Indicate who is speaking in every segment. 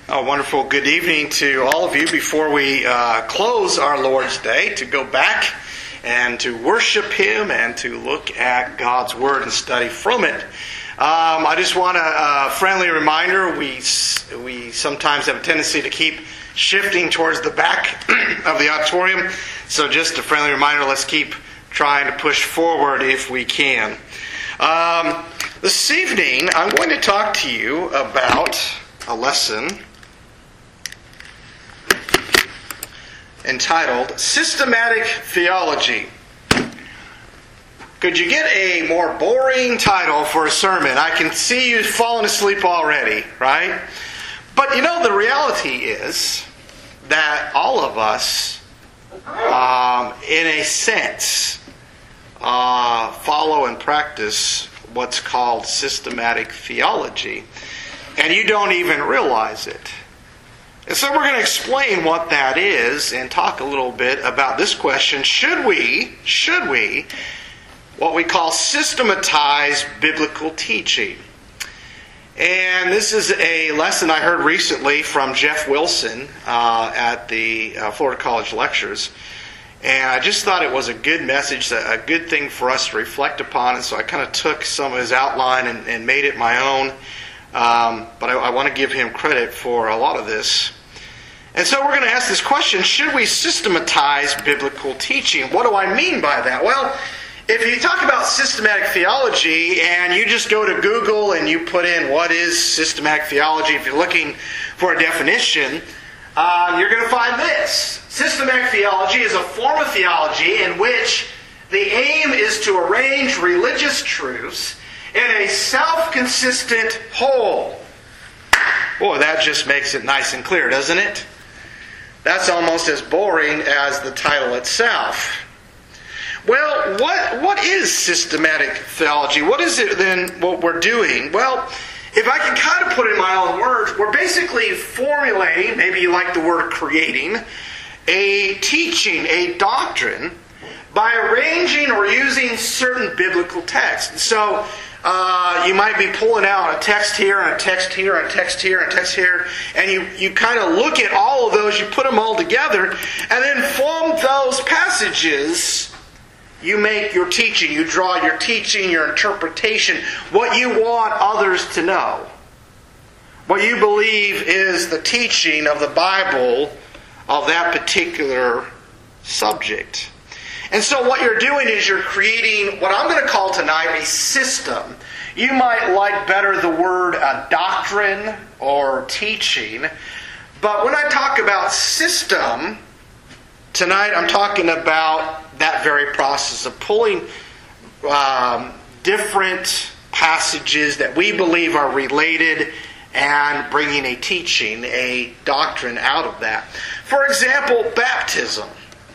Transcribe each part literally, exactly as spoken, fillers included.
Speaker 1: A wonderful good evening to all of you. Before we uh, close our Lord's Day, to go back and to worship Him and to look at God's Word and study from it. Um, I just want a, a friendly reminder, we, we sometimes have a tendency to keep shifting towards the back of the auditorium. So just a friendly reminder, let's keep trying to push forward if we can. Um, this evening, I'm going to talk to you about a lesson entitled Systematic Theology. Could you get a more boring title for a sermon? I can see you falling asleep already, right? But you know, the reality is that all of us, um, in a sense, uh, follow and practice what's called systematic theology. And you don't even realize it. And so we're going to explain what that is and talk a little bit about this question. Should we, should we, what we call systematize biblical teaching? And this is a lesson I heard recently from Jeff Wilson uh, at the uh, Florida College Lectures. And I just thought it was a good message, a good thing for us to reflect upon. And so I kind of took some of his outline and, and made it my own. Um, but I, I want to give him credit for a lot of this. And so we're going to ask this question, should we systematize biblical teaching? What do I mean by that? Well, if you talk about systematic theology and you just go to Google and you put in what is systematic theology, if you're looking for a definition, um, you're going to find this. Systematic theology is a form of theology in which the aim is to arrange religious truths in a self-consistent whole. Boy, that just makes it nice and clear, doesn't it? That's almost as boring as the title itself. Well, what what is systematic theology? What is it then what we're doing? Well, if I can kind of put it in my own words, we're basically formulating, maybe you like the word creating, a teaching, a doctrine, by arranging or using certain biblical texts. So, Uh, you might be pulling out a text here and a text here and a text here and a text here, and you, you kind of look at all of those, you put them all together, and then from those passages, you make your teaching, you draw your teaching, your interpretation, what you want others to know. What you believe is the teaching of the Bible of that particular subject. And so what you're doing is you're creating what I'm going to call tonight a system. You might like better the word a doctrine or teaching. But when I talk about system, tonight I'm talking about that very process of pulling um, different passages that we believe are related and bringing a teaching, a doctrine out of that. For example, baptism.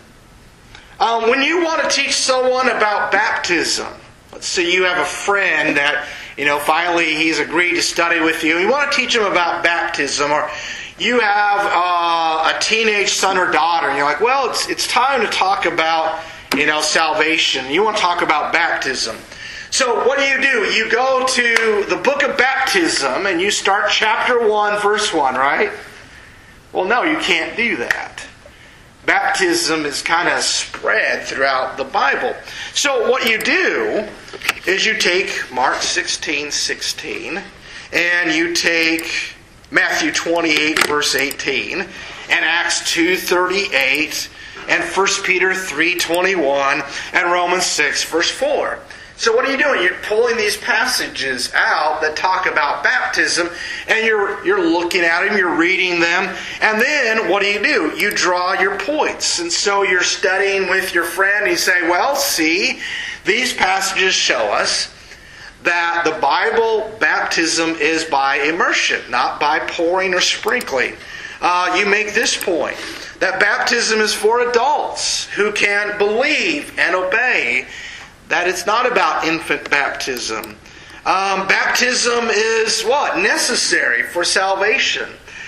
Speaker 1: Um, when you want to teach someone about baptism, let's say you have a friend that, you know, finally he's agreed to study with you. You want to teach him about baptism, or you have uh, a teenage son or daughter, and you're like, well, it's it's time to talk about, you know, salvation. You want to talk about baptism. So what do you do? You go to the book of baptism and you start chapter one, verse one, right? Well, no, you can't do that. Baptism is kind of spread throughout the Bible. So what you do is you take Mark sixteen sixteen and you take Matthew twenty-eight verse eighteen and Acts two thirty-eight and First Peter three twenty-one and Romans six verse four. So what are you doing? You're pulling these passages out that talk about baptism, and you're you're looking at them, you're reading them, and then what do you do? You draw your points. And so you're studying with your friend, and you say, well, see, these passages show us that the Bible baptism is by immersion, not by pouring or sprinkling. Uh, you make this point, that baptism is for adults who can believe and obey, that it's not about infant baptism. Um, baptism is what? Necessary for salvation.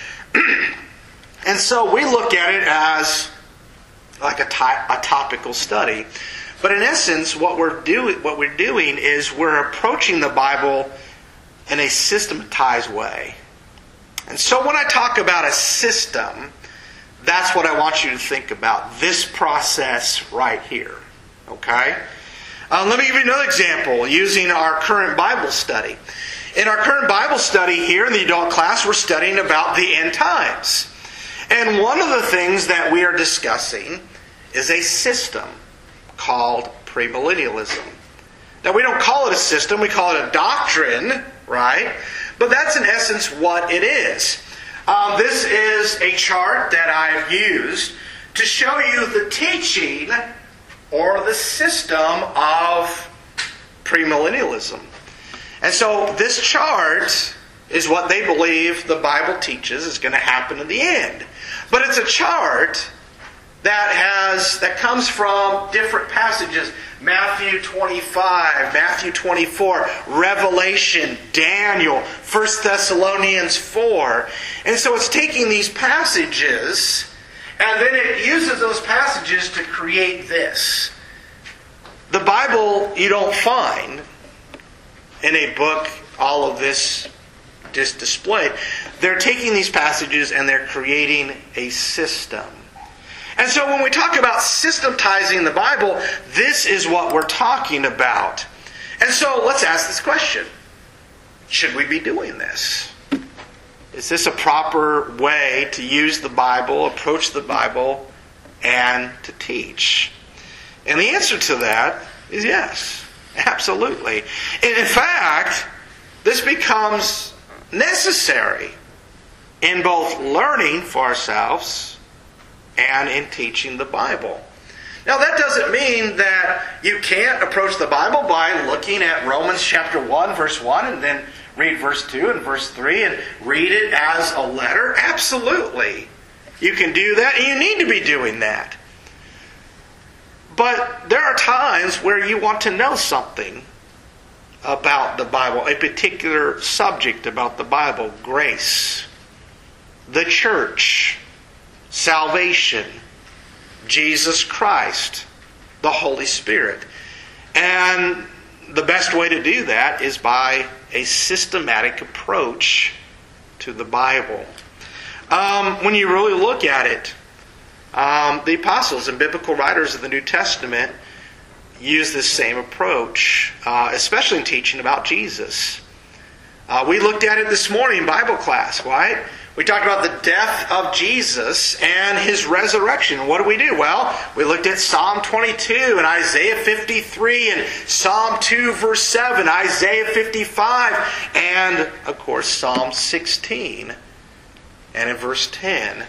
Speaker 1: And so we look at it as like a, ty- a topical study. But in essence, what we're doing, what we're doing is we're approaching the Bible in a systematized way. And so when I talk about a system, that's what I want you to think about. This process right here. Okay? Uh, let me give you another example using our current Bible study. In our current Bible study here in the adult class, we're studying about the end times. And one of the things that we are discussing is a system called premillennialism. Now, we don't call it a system, we call it a doctrine, right? But that's in essence what it is. Um, this is a chart that I've used to show you the teaching or the system of premillennialism. And so this chart is what they believe the Bible teaches is going to happen in the end. But it's a chart that has that comes from different passages. Matthew twenty-five, Matthew twenty-four, Revelation, Daniel, First Thessalonians four. And so it's taking these passages and then it uses those passages to create this. The Bible you don't find in a book all of this just displayed. They're taking these passages and they're creating a system. And so when we talk about systematizing the Bible, this is what we're talking about. And so let's ask this question. Should we be doing this? Is this a proper way to use the Bible, approach the Bible, and to teach? And the answer to that is yes. Absolutely. And in fact, this becomes necessary in both learning for ourselves and in teaching the Bible. Now that doesn't mean that you can't approach the Bible by looking at Romans chapter one, verse one, and then read verse two and verse three and read it as a letter. Absolutely. You can do that, and you need to be doing that. But there are times where you want to know something about the Bible, a particular subject about the Bible, grace, the church, salvation, Jesus Christ, the Holy Spirit. And the best way to do that is by a systematic approach to the Bible. Um, when you really look at it, um, the apostles and biblical writers of the New Testament use this same approach, uh, especially in teaching about Jesus. Uh, we looked at it this morning in Bible class, right? We talked about the death of Jesus and His resurrection. What do we do? Well, we looked at Psalm twenty-two and Isaiah fifty-three and Psalm two verse seven, Isaiah fifty-five, and of course Psalm sixteen. And in verse ten,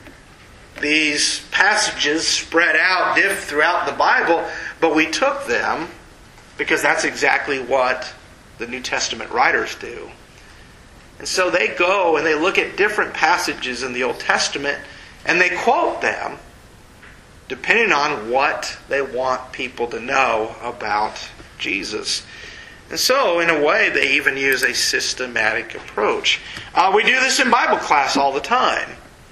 Speaker 1: these passages spread out throughout the Bible, but we took them because that's exactly what the New Testament writers do. And so they go and they look at different passages in the Old Testament and they quote them depending on what they want people to know about Jesus. And so, in a way, they even use a systematic approach. Uh, we do this in Bible class all the time.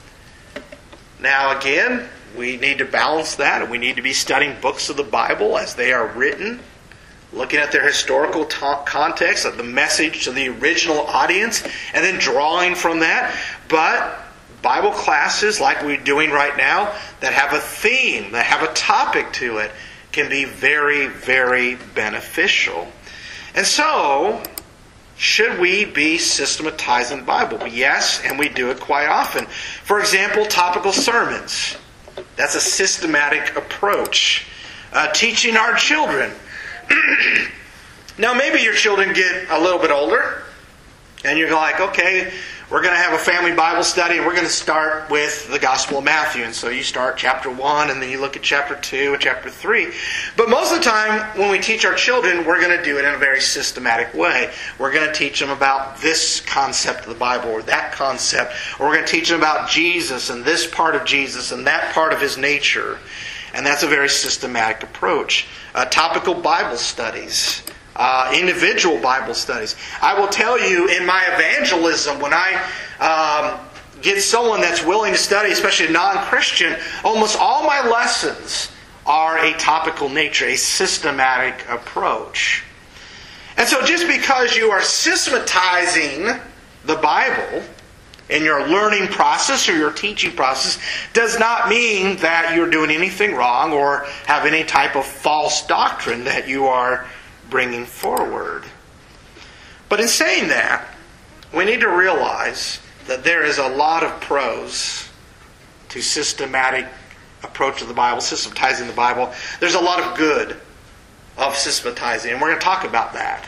Speaker 1: Now, again, we need to balance that, and we need to be studying books of the Bible as they are written, looking at their historical ta- context, of the message to the original audience, and then drawing from that. But Bible classes, like we're doing right now, that have a theme, that have a topic to it, can be very, very beneficial. And so, should we be systematizing the Bible? Yes, and we do it quite often. For example, topical sermons. That's a systematic approach. Uh, teaching our children. Now, maybe your children get a little bit older, and you're like, okay, we're going to have a family Bible study, and we're going to start with the Gospel of Matthew. And so you start chapter one, and then you look at chapter two and chapter three. But most of the time, when we teach our children, we're going to do it in a very systematic way. We're going to teach them about this concept of the Bible, or that concept, or we're going to teach them about Jesus, and this part of Jesus, and that part of His nature. And that's a very systematic approach. Uh, topical Bible studies. Uh, individual Bible studies. I will tell you, in my evangelism, when I um, get someone that's willing to study, especially a non-Christian, almost all my lessons are a topical nature, a systematic approach. And so just because you are systematizing the Bible in your learning process or your teaching process does not mean that you're doing anything wrong or have any type of false doctrine that you are bringing forward. But in saying that, we need to realize that there is a lot of pros to systematic approach of the Bible, systematizing the Bible. There's a lot of good of systematizing, and we're going to talk about that.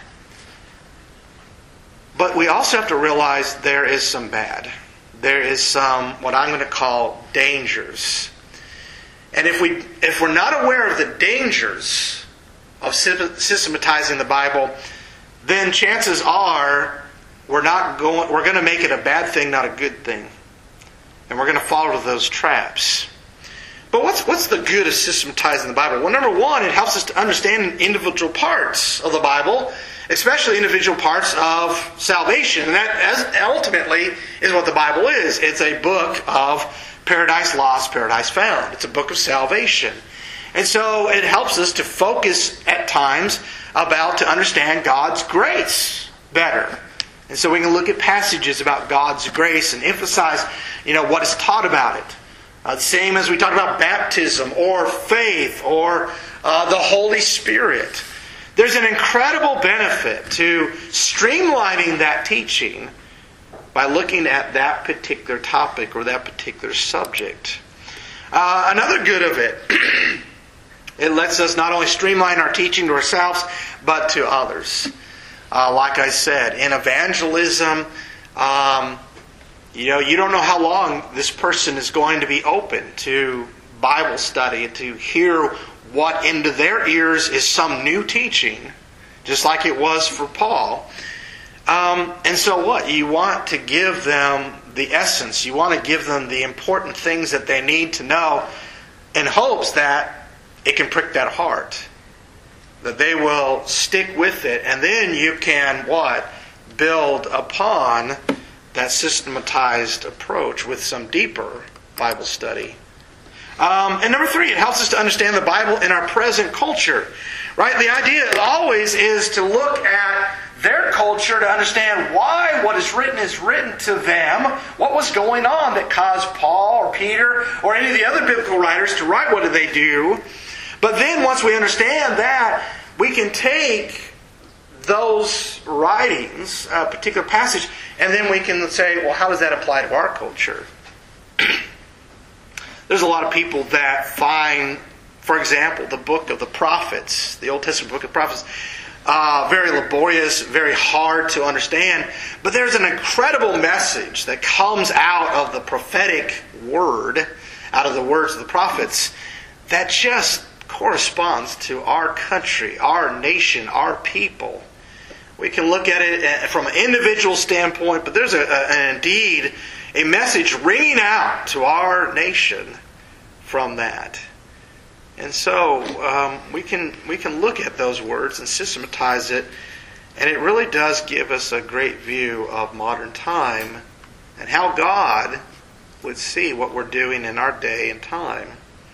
Speaker 1: But we also have to realize there is some bad. There is some, what I'm going to call, dangers. And if, we, if we're not aware of the dangers of systematizing the Bible, then chances are we're not going, we're going to make it a bad thing, not a good thing. And we're going to fall into those traps. But what's what's the good of systematizing the Bible? Well, number one, it helps us to understand individual parts of the Bible, especially individual parts of salvation. And that as, ultimately is what the Bible is. It's a book of paradise lost, paradise found. It's a book of salvation. And so it helps us to focus at times about to understand God's grace better. And so we can look at passages about God's grace and emphasize, you know, what is taught about it. Uh, the same as we talk about baptism or faith or uh, the Holy Spirit. There's an incredible benefit to streamlining that teaching by looking at that particular topic or that particular subject. Uh, another good of it, it lets us not only streamline our teaching to ourselves, but to others. Uh, like I said, in evangelism, um, you know, you don't know how long this person is going to be open to Bible study, to hear what into their ears is some new teaching, just like it was for Paul. Um, and so what? You want to give them the essence. You want to give them the important things that they need to know in hopes that it can prick that heart. That they will stick with it. And then you can, what? Build upon that systematized approach with some deeper Bible study. Um, and number three, it helps us to understand the Bible in our present culture. Right? The idea always is to look at their culture to understand why what is written is written to them, what was going on that caused Paul or Peter or any of the other biblical writers to write what did they do. But then once we understand that, we can take those writings, a particular passage, and then we can say, well, how does that apply to our culture? There's a lot of people that find, for example, the book of the prophets, the Old Testament book of prophets, uh, very laborious, very hard to understand. But there's an incredible message that comes out of the prophetic word, out of the words of the prophets, that just corresponds to our country, our nation, our people. We can look at it from an individual standpoint, but there's a, a, indeed a message ringing out to our nation from that. And so um, we can we can look at those words and systematize it, and it really does give us a great view of modern time and how God would see what we're doing in our day and time.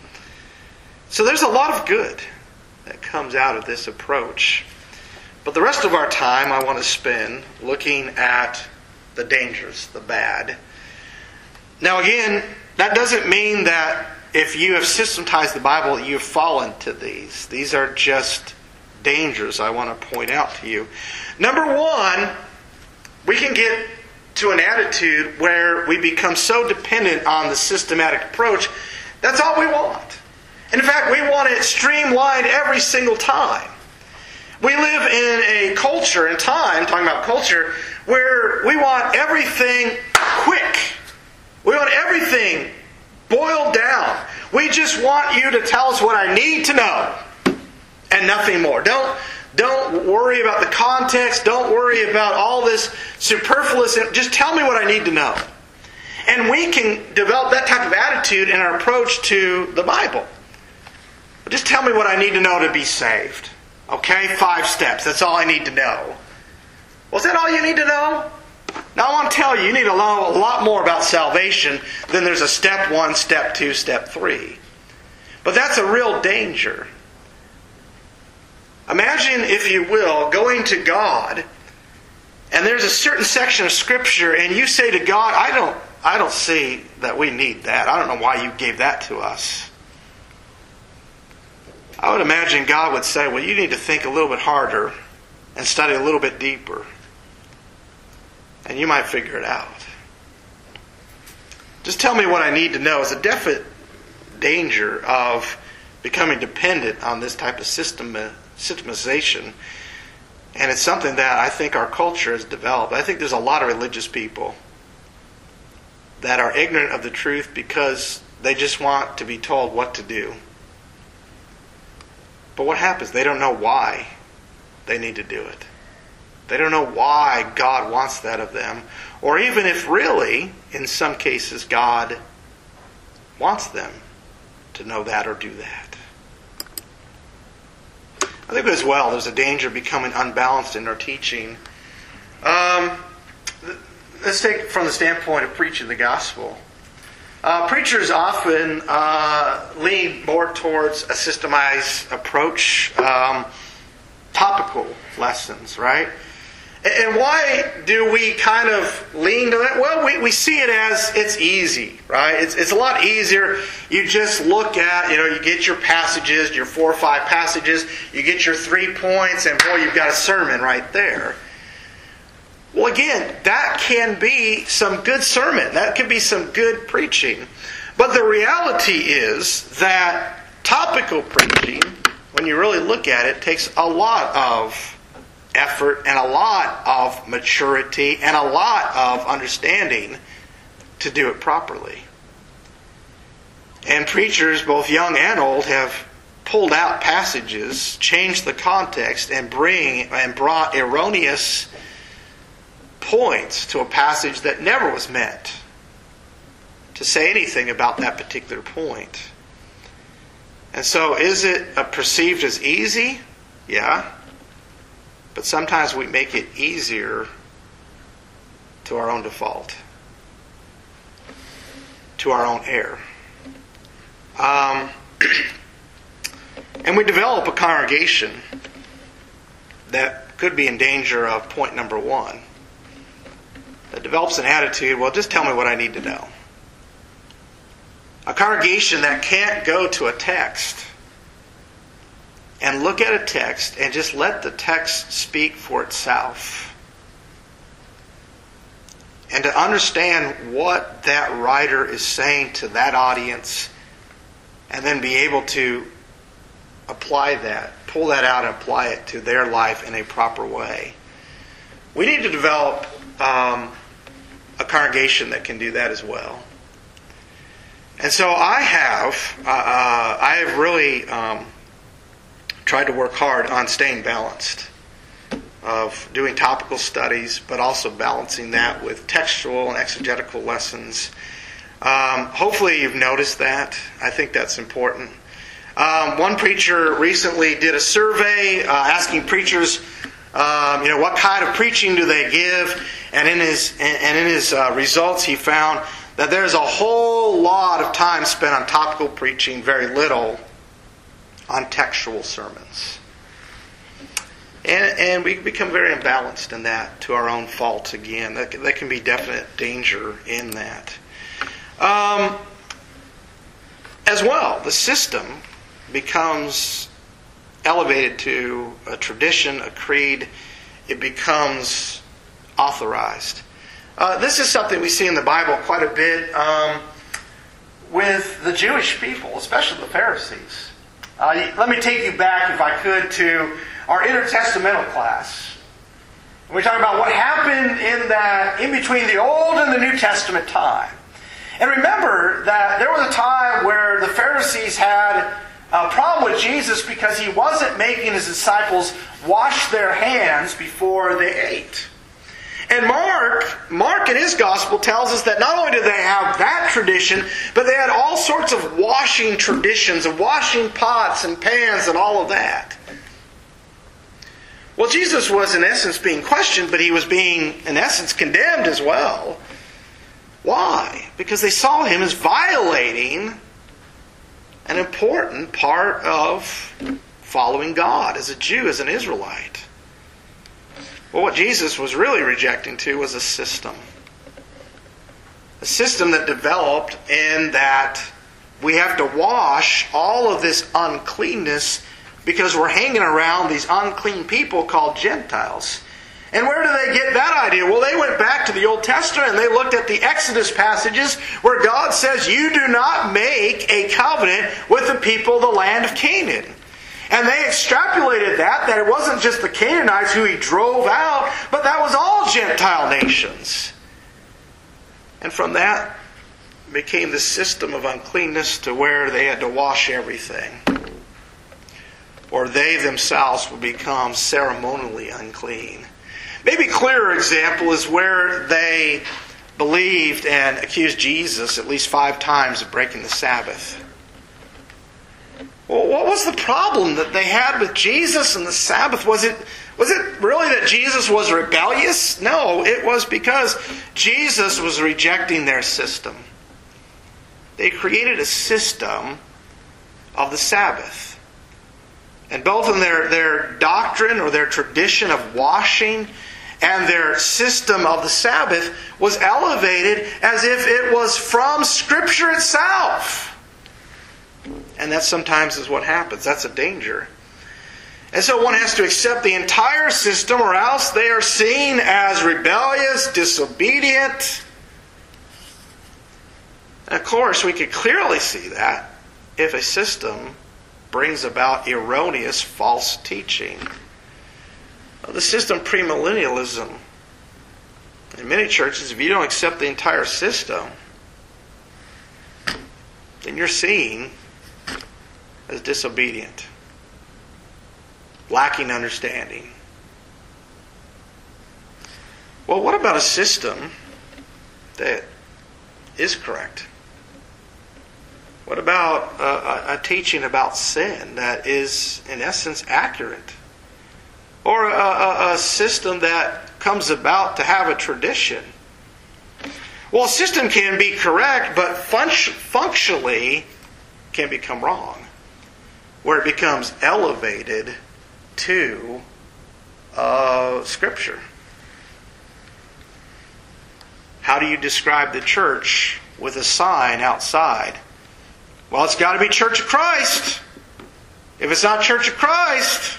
Speaker 1: So there's a lot of good that comes out of this approach. But the rest of our time I want to spend looking at the dangers, the bad. Now again, that doesn't mean that if you have systematized the Bible, you've fallen to these. These are just dangers I want to point out to you. Number one, we can get to an attitude where we become so dependent on the systematic approach, that's all we want. And in fact, we want it streamlined every single time. We live in a culture and time, talking about culture, where we want everything quick. We want everything boiled down. We just want you to tell us what I need to know and nothing more. Don't, don't worry about the context. Don't worry about all this superfluous. Just tell me what I need to know. And we can develop that type of attitude in our approach to the Bible. Just tell me what I need to know to be saved. Okay, five steps. That's all I need to know. Well, is that all you need to know? Now I want to tell you, you need to know a lot more about salvation than there's a step one, step two, step three. But that's a real danger. Imagine, if you will, going to God and there's a certain section of Scripture, and you say to God, I don't, I don't see that we need that. I don't know why you gave that to us. I would imagine God would say, well, you need to think a little bit harder and study a little bit deeper. And you might figure it out. Just tell me what I need to know. Is a definite danger of becoming dependent on this type of system, systemization. And it's something that I think our culture has developed. I think there's a lot of religious people that are ignorant of the truth because they just want to be told what to do. But what happens? They don't know why they need to do it. They don't know why God wants that of them. Or even if really, in some cases, God wants them to know that or do that. I think as well, there's a danger of becoming unbalanced in our teaching. Um, let's take it from the standpoint of preaching the gospel. Uh, preachers often uh, lean more towards a systemized approach, um, topical lessons, right? And why do we kind of lean to that? Well, we, we see it as it's easy, right? It's it's a lot easier. You just look at, you know, you get your passages, your four or five passages, you get your three points, and boy, you've got a sermon right there. Well, again, that can be some good sermon. That can be some good preaching. But the reality is that topical preaching, when you really look at it, takes a lot of effort and a lot of maturity and a lot of understanding to do it properly. And preachers, both young and old, have pulled out passages, changed the context, and bring and brought erroneous points to a passage that never was meant to say anything about that particular point. And so is it perceived as easy? Yeah. But sometimes we make it easier to our own default, to our own error. Um, and we develop a congregation that could be in danger of point number one. That develops an attitude, well, just tell me what I need to know. A congregation that can't go to a text and look at a text and just let the text speak for itself. And to understand what that writer is saying to that audience, and then be able to apply that, pull that out and apply it to their life in a proper way. We need to develop um, a congregation that can do that as well. And so I have, uh, uh, I have really um, tried to work hard on staying balanced, of doing topical studies, but also balancing that with textual and exegetical lessons. Um, hopefully you've noticed that. I think that's important. Um, one preacher recently did a survey uh, asking preachers, um, you know, what kind of preaching do they give? And in his and in his uh, results, he found that there's a whole lot of time spent on topical preaching, very little on textual sermons. And, and we become very imbalanced in that, to our own fault again. That, that can be definite danger in that. Um, as well, the system becomes elevated to a tradition, a creed. It becomes authorized. Uh, this is something we see in the Bible quite a bit um, with the Jewish people, especially the Pharisees. Uh, let me take you back, if I could, to our intertestamental class. We talk about what happened in that, in between the Old and the New Testament time. And remember that there was a time where the Pharisees had a problem with Jesus because he wasn't making his disciples wash their hands before they ate. And Mark, Mark in his gospel tells us that not only did they have that tradition, but they had all sorts of washing traditions, of washing pots and pans and all of that. Well, Jesus was in essence being questioned, but he was being in essence condemned as well. Why? Because they saw him as violating an important part of following God as a Jew, as an Israelite. Well, what Jesus was really rejecting too was a system. A system that developed in that we have to wash all of this uncleanness because we're hanging around these unclean people called Gentiles. And where do they get that idea? Well, they went back to the Old Testament and they looked at the Exodus passages where God says, you do not make a covenant with the people of the land of Canaan. And they extrapolated that, that it wasn't just the Canaanites who He drove out, but that was all Gentile nations. And from that became the system of uncleanness to where they had to wash everything. Or they themselves would become ceremonially unclean. Maybe a clearer example is where they believed and accused Jesus at least five times of breaking the Sabbath. Well, what was the problem that they had with Jesus and the Sabbath? Was it, was it really that Jesus was rebellious? No, it was because Jesus was rejecting their system. They created a system of the Sabbath. And both in their, their doctrine or their tradition of washing and their system of the Sabbath was elevated as if it was from Scripture itself. And that sometimes is what happens. That's a danger. And so one has to accept the entire system or else they are seen as rebellious, disobedient. And of course, we could clearly see that if a system brings about erroneous, false teaching. The system premillennialism. In many churches, if you don't accept the entire system, then you're seen as disobedient, lacking understanding. Well, what about a system that is correct? What about a, a teaching about sin that is, in essence, accurate? Or a, a, a system that comes about to have a tradition? Well, a system can be correct, but func- functionally can become wrong, where it becomes elevated to uh, Scripture. How do you describe the church with a sign outside? Well, it's got to be Church of Christ. If it's not Church of Christ,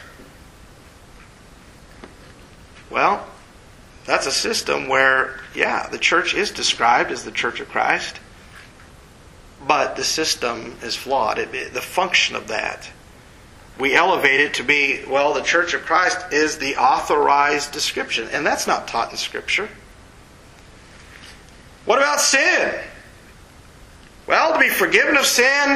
Speaker 1: well, that's a system where, yeah, the church is described as the Church of Christ, but the system is flawed. It, it, the function of that, we elevate it to be, well, the Church of Christ is the authorized description, and that's not taught in Scripture. What about sin? Well, to be forgiven of sin,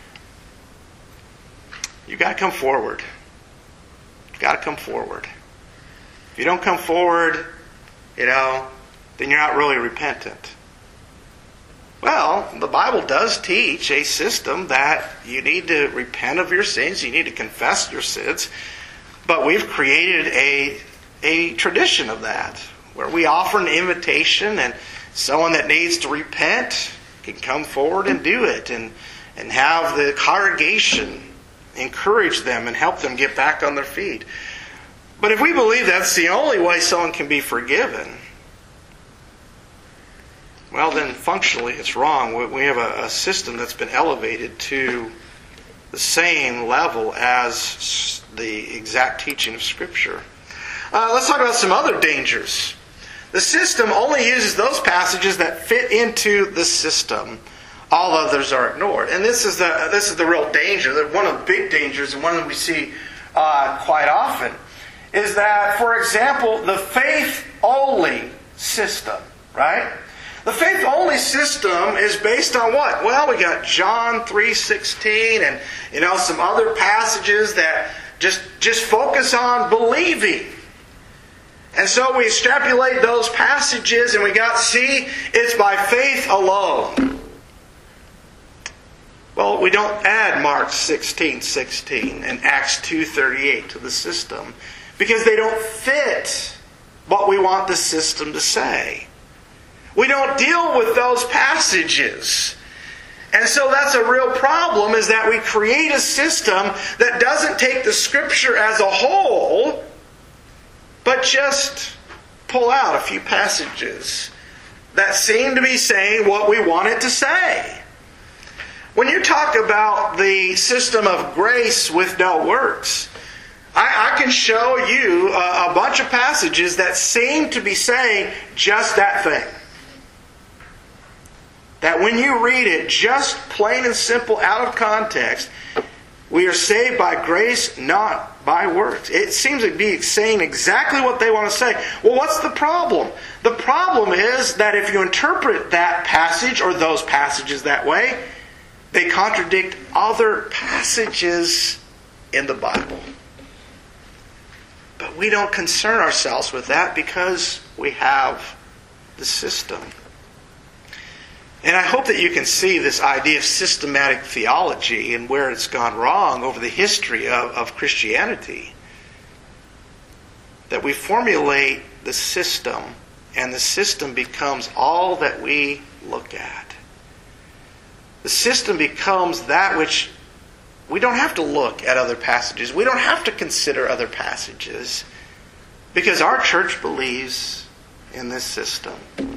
Speaker 1: you've got to come forward. You've got to come forward. If you don't come forward, you know, then you're not really repentant. Well, the Bible does teach a system that you need to repent of your sins, you need to confess your sins, but we've created a, a tradition of that, where we offer an invitation and someone that needs to repent can come forward and do it, and, and have the congregation encourage them and help them get back on their feet. But if we believe that's the only way someone can be forgiven, well, then functionally it's wrong. We have a, a system that's been elevated to the same level as the exact teaching of Scripture. Uh, let's talk about some other dangers. The system only uses those passages that fit into the system. All others are ignored. And this is the this is the real danger. One of the big dangers, and one that we see uh, quite often, is that, for example, the faith-only system, right? The faith-only system is based on what? Well, we got John three sixteen and, you know, some other passages that just, just focus on believing. And so we extrapolate those passages and we got, see, it's by faith alone. Well, we don't add Mark sixteen sixteen and Acts two thirty-eight to the system because they don't fit what we want the system to say. We don't deal with those passages. And so that's a real problem, is that we create a system that doesn't take the Scripture as a whole, but but just pull out a few passages that seem to be saying what we want it to say. When you talk about the system of grace with no works, I, I can show you a, a bunch of passages that seem to be saying just that thing. That when you read it just plain and simple out of context, we are saved by grace, not by works. It seems to be saying exactly what they want to say. Well, what's the problem? The problem is that if you interpret that passage or those passages that way, they contradict other passages in the Bible. But we don't concern ourselves with that because we have the system. And I hope that you can see this idea of systematic theology and where it's gone wrong over the history of, of Christianity. That we formulate the system, and the system becomes all that we look at. The system becomes that which we don't have to look at other passages. We don't have to consider other passages because our church believes in this system.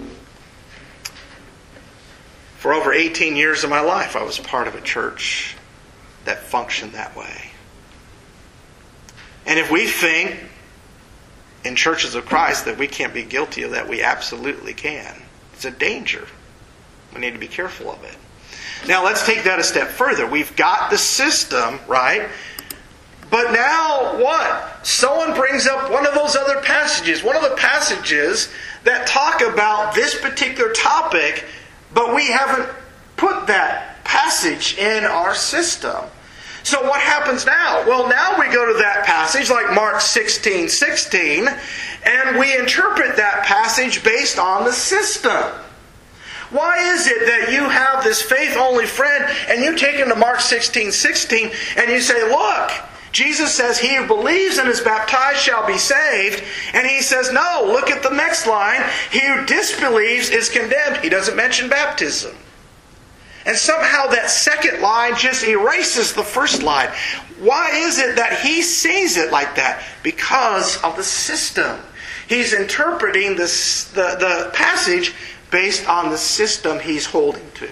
Speaker 1: For over eighteen years of my life, I was part of a church that functioned that way. And if we think in churches of Christ that we can't be guilty of that, we absolutely can. It's a danger. We need to be careful of it. Now let's take that a step further. We've got the system, right? But now what? Someone brings up one of those other passages, one of the passages that talk about this particular topic, but we haven't put that passage in our system. So what happens now? Well, now we go to that passage like Mark sixteen sixteen, and we interpret that passage based on the system. Why is it that you have this faith-only friend and you take him to Mark sixteen sixteen and you say, look, Jesus says he who believes and is baptized shall be saved. And he says, no, look at the next line. He who disbelieves is condemned. He doesn't mention baptism. And somehow that second line just erases the first line. Why is it that he sees it like that? Because of the system. He's interpreting this, the, the passage based on the system he's holding to.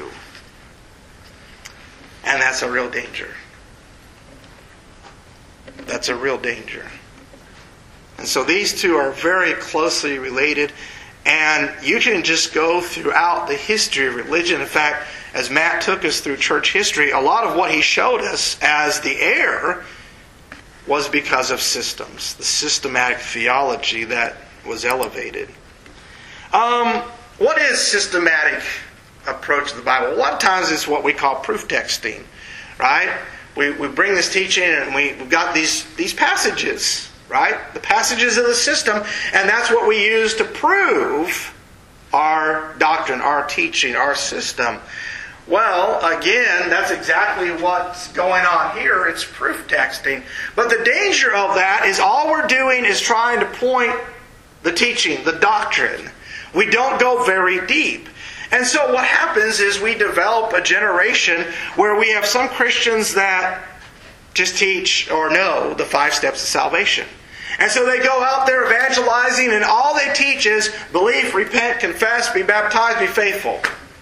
Speaker 1: And that's a real danger. That's a real danger. And so these two are very closely related. And you can just go throughout the history of religion. In fact, as Matt took us through church history, a lot of what he showed us as the error was because of systems. The systematic theology that was elevated. Um, what is systematic approach to the Bible? A lot of times it's what we call proof texting. Right? We, we bring this teaching and we, we've got these, these passages, right? The passages of the system, and that's what we use to prove our doctrine, our teaching, our system. Well, again, that's exactly what's going on here. It's proof texting. But the danger of that is all we're doing is trying to point the teaching, the doctrine. We don't go very deep. And so what happens is we develop a generation where we have some Christians that just teach or know the five steps of salvation. And so they go out there evangelizing and all they teach is believe, repent, confess, be baptized, be faithful.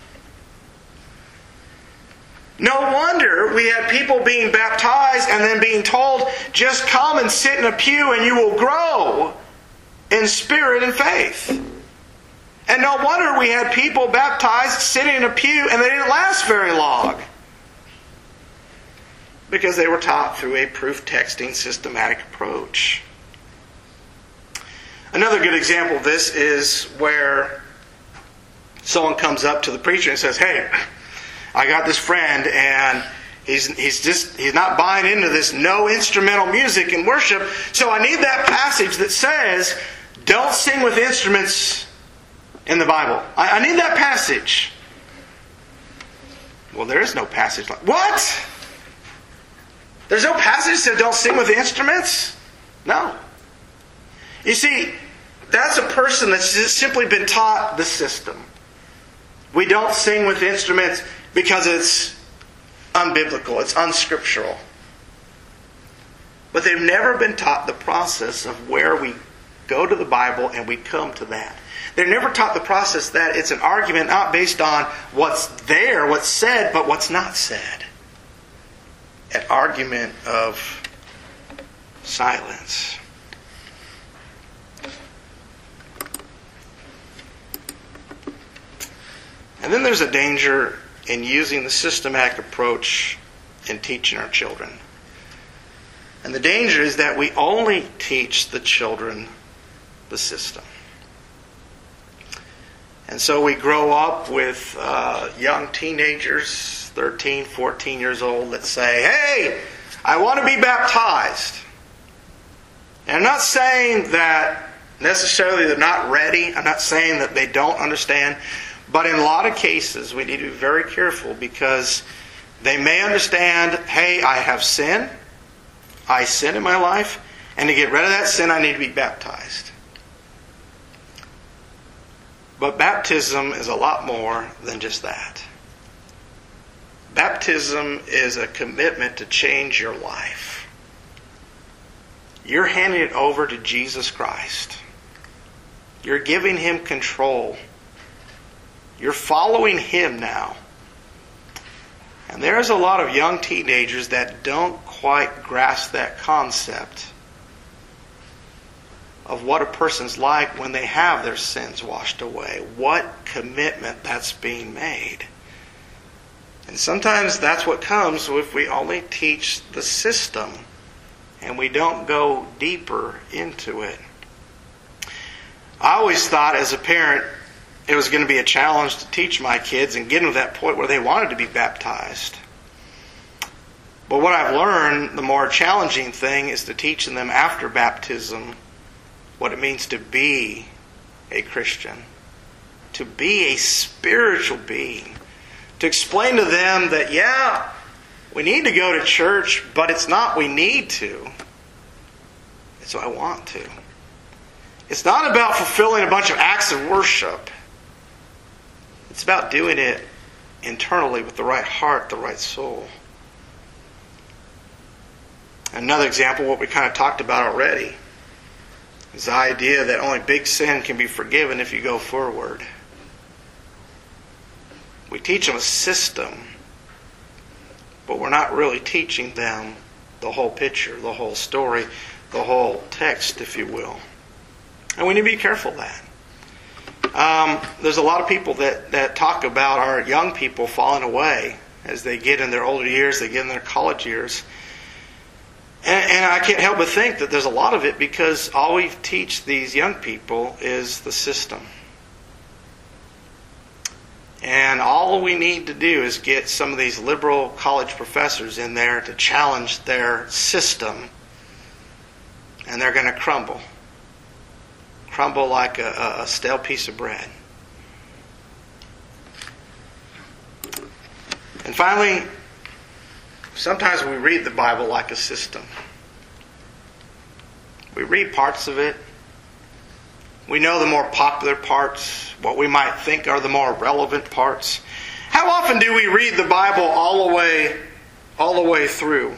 Speaker 1: No wonder we had people being baptized and then being told, just come and sit in a pew and you will grow in spirit and faith. And no wonder we had people baptized sitting in a pew and they didn't last very long. Because they were taught through a proof texting systematic approach. Another good example of this is where someone comes up to the preacher and says, hey, I got this friend and he's he's just he's not buying into this no instrumental music in worship, so I need that passage that says don't sing with instruments in the Bible. I, I need that passage. Well, there is no passage like what? There's no passage that says don't sing with instruments? No. You see, that's a person that's just simply been taught the system. We don't sing with instruments because it's unbiblical, it's unscriptural. But they've never been taught the process of where we go to the Bible and we come to that. They're never taught the process that it's an argument not based on what's there, what's said, but what's not said. An argument of silence. And then there's a danger in using the systematic approach in teaching our children. And the danger is that we only teach the children the system. And so we grow up with uh, young teenagers, thirteen, fourteen years old, that say, hey, I want to be baptized. And I'm not saying that necessarily they're not ready. I'm not saying that they don't understand. But in a lot of cases, we need to be very careful because they may understand, hey, I have sin. I sin in my life. And to get rid of that sin, I need to be baptized. But baptism is a lot more than just that. Baptism is a commitment to change your life. You're handing it over to Jesus Christ. You're giving Him control. You're following Him now. And there's a lot of young teenagers that don't quite grasp that concept of what a person's like when they have their sins washed away. What commitment that's being made. And sometimes that's what comes if we only teach the system and we don't go deeper into it. I always thought as a parent it was going to be a challenge to teach my kids and get them to that point where they wanted to be baptized. But what I've learned, the more challenging thing is to teaching them after baptism what it means to be a Christian, to be a spiritual being, to explain to them that, yeah, we need to go to church, but it's not we need to. It's what I want to. It's not about fulfilling a bunch of acts of worship. It's about doing it internally with the right heart, the right soul. Another example, what we kind of talked about already, is the idea that only big sin can be forgiven if you go forward. We teach them a system, but we're not really teaching them the whole picture, the whole story, the whole text, if you will. And we need to be careful of that. Um, there's a lot of people that, that talk about our young people falling away as they get in their older years, they get in their college years. And, and I can't help but think that there's a lot of it because all we teach these young people is the system. And all we need to do is get some of these liberal college professors in there to challenge their system, and they're going to crumble. Crumble like a, a stale piece of bread. And finally, sometimes we read the Bible like a system. We read parts of it. We know the more popular parts, what we might think are the more relevant parts. How often do we read the Bible all the way, all the way through?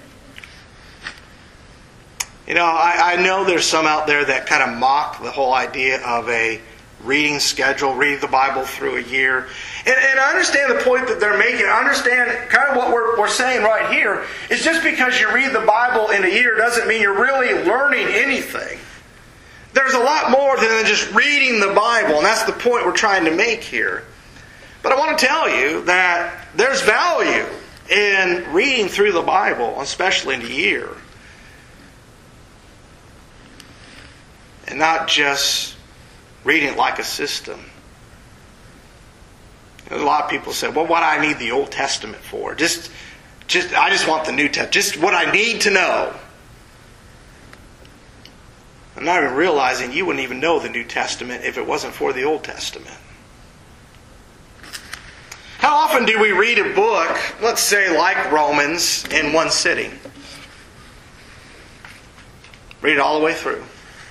Speaker 1: You know, I, I know there's some out there that kind of mock the whole idea of a reading schedule, read the Bible through a year. And, and I understand the point that they're making. I understand kind of what we're, we're saying right here is just because you read the Bible in a year doesn't mean you're really learning anything. There's a lot more than just reading the Bible, and that's the point we're trying to make here. But I want to tell you that there's value in reading through the Bible, especially in a year. And not just reading it like a system. A lot of people say, well, what do I need the Old Testament for? Just, just, I just want the New Testament. Just what I need to know. I'm not even realizing you wouldn't even know the New Testament if it wasn't for the Old Testament. How often do we read a book, let's say like Romans, in one sitting? Read it all the way through.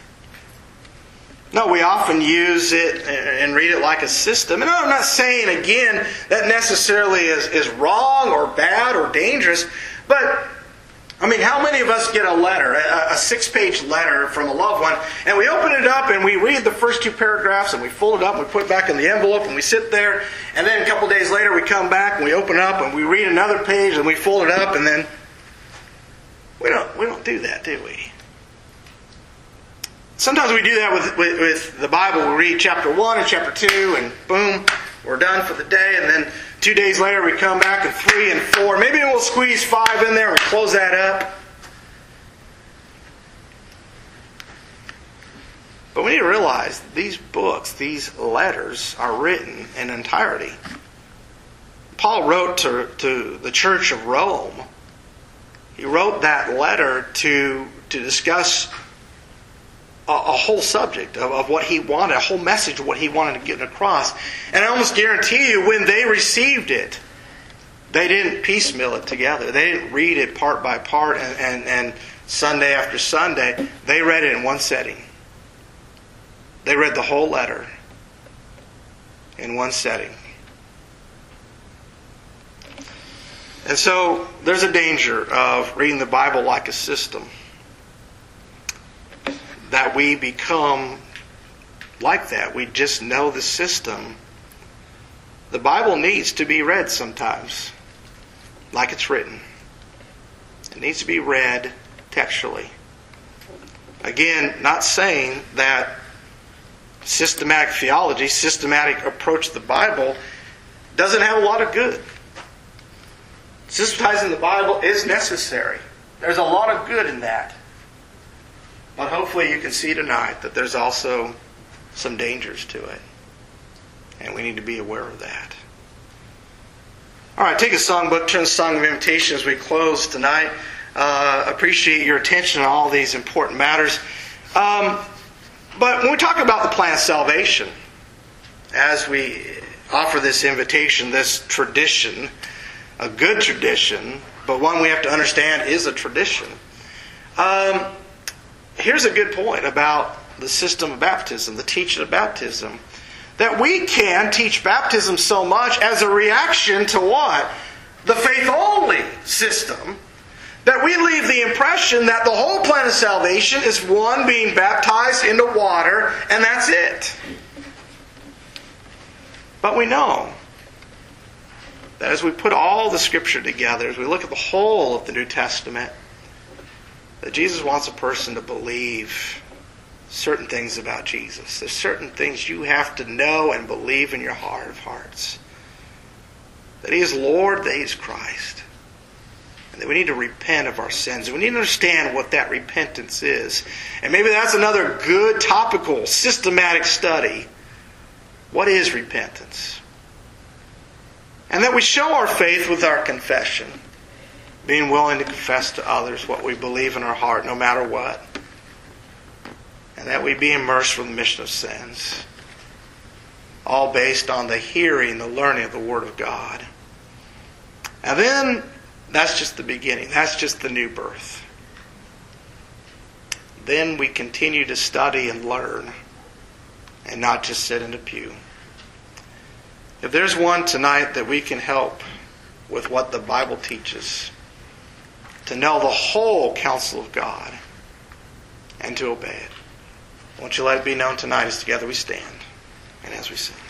Speaker 1: No, we often use it and read it like a system. And I'm not saying, again, that necessarily is, is wrong or bad or dangerous. But I mean, how many of us get a letter, a, a six-page letter from a loved one, and we open it up and we read the first two paragraphs and we fold it up and we put it back in the envelope and we sit there, and then a couple days later we come back and we open it up and we read another page and we fold it up, and then we don't we don't do that, do we? Sometimes we do that with, with, with the Bible. We read chapter one and chapter two, and boom, we're done for the day, and then two days later we come back and three and four. Maybe we'll squeeze five in there and close that up. But we need to realize that these books, these letters, are written in entirety. Paul wrote to, to the church of Rome. He wrote that letter to, to discuss a, a whole subject of, of what he wanted, a whole message of what he wanted to get across. And I almost guarantee you, when they received it, they didn't piecemeal it together. They didn't read it part by part and, and, and Sunday after Sunday. They read it in one setting. They read the whole letter in one setting. And so there's a danger of reading the Bible like a system. That we become like that. We just know the system. The Bible needs to be read sometimes like it's written. It needs to be read textually. Again, not saying that systematic theology, systematic approach to the Bible doesn't have a lot of good. Systematizing the Bible is necessary. There's a lot of good in that. But hopefully you can see tonight that there's also some dangers to it. And we need to be aware of that. All right, take a songbook, turn to Song of Invitation as we close tonight. Uh, appreciate your attention on all these important matters. Um, but when we talk about the plan of salvation, as we offer this invitation, this tradition, a good tradition, but one we have to understand is a tradition. Um, here's a good point about the system of baptism, the teaching of baptism. That we can teach baptism so much as a reaction to what? The faith-only system. That we leave the impression that the whole plan of salvation is one being baptized into water, and that's it. But we know that as we put all the Scripture together, as we look at the whole of the New Testament, that Jesus wants a person to believe certain things about Jesus. There's certain things you have to know and believe in your heart of hearts. That He is Lord, that He is Christ. And that we need to repent of our sins. We need to understand what that repentance is. And maybe that's another good, topical, systematic study. What is repentance? And that we show our faith with our confession. Being willing to confess to others what we believe in our heart, no matter what. And that we be immersed from the remission of sins. All based on the hearing, the learning of the Word of God. And then, that's just the beginning. That's just the new birth. Then we continue to study and learn. And not just sit in a pew. If there's one tonight that we can help with what the Bible teaches, to know the whole counsel of God, and to obey it, won't you let it be known tonight as together we stand and as we sing.